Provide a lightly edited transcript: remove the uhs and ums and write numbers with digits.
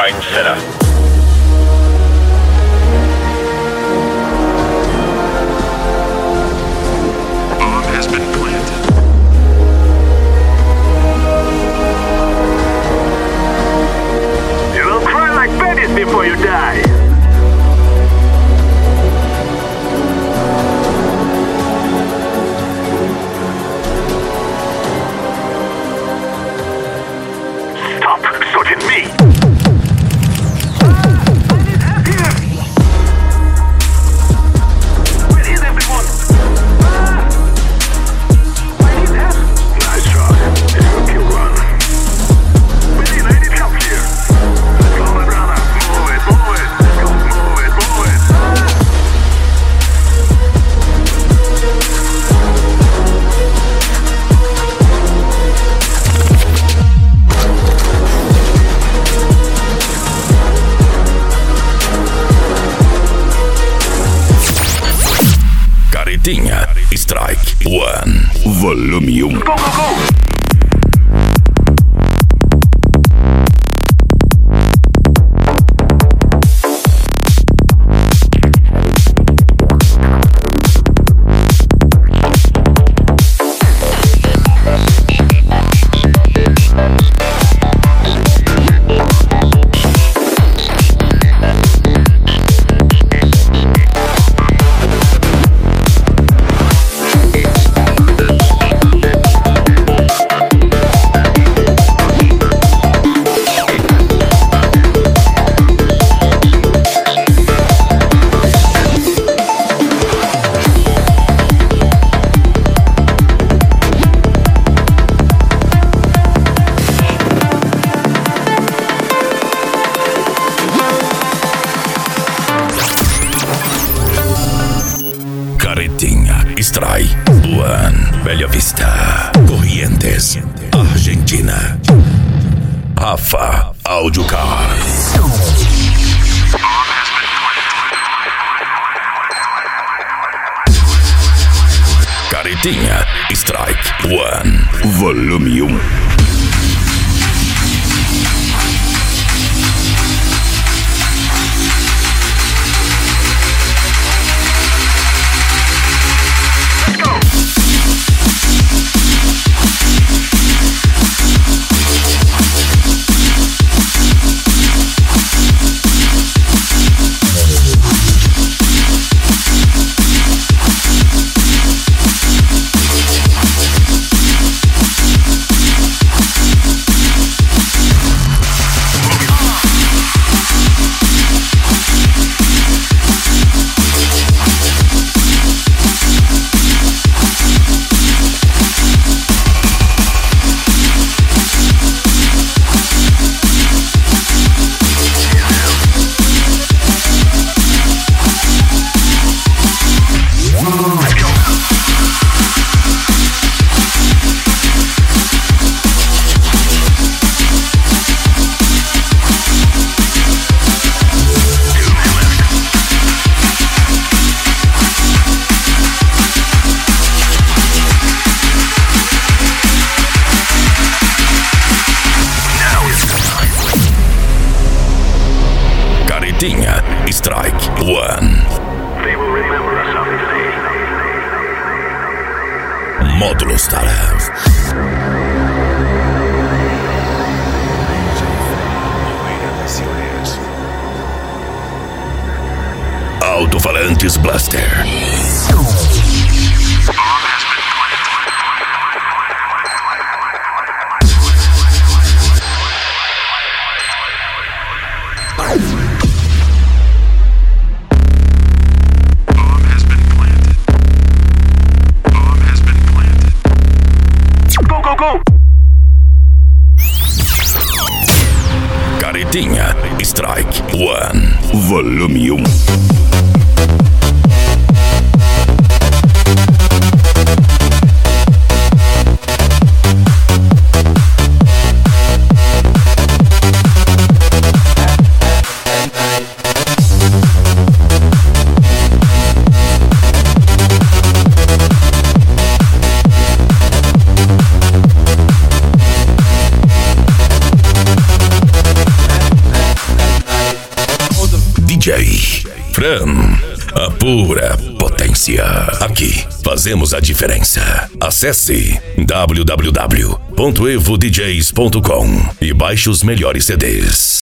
Strike Center. Bomb has been planted. You will cry like babies before you die. Stop shooting me! Where is everyone? Nice shot. It's your kill run. Wait, I need help here. Let's go, my brother. Move it, move it. Let's go, move it, move it. Caretinha Strike One, volume 1. Go, go, go! Caretinha Strike One, Bella Vista, Corrientes, Argentina. Rafa Audiocar. Caretinha Strike One, volume 1. Caretinha Strike One. They will remember us someday. Módulo Starav. Alto-falantes Blaster. Caretinha Strike One, volume 1. DJ. Fran, a pura potência. Aqui fazemos a diferença. Acesse www.evodjs.com e baixe os melhores CDs.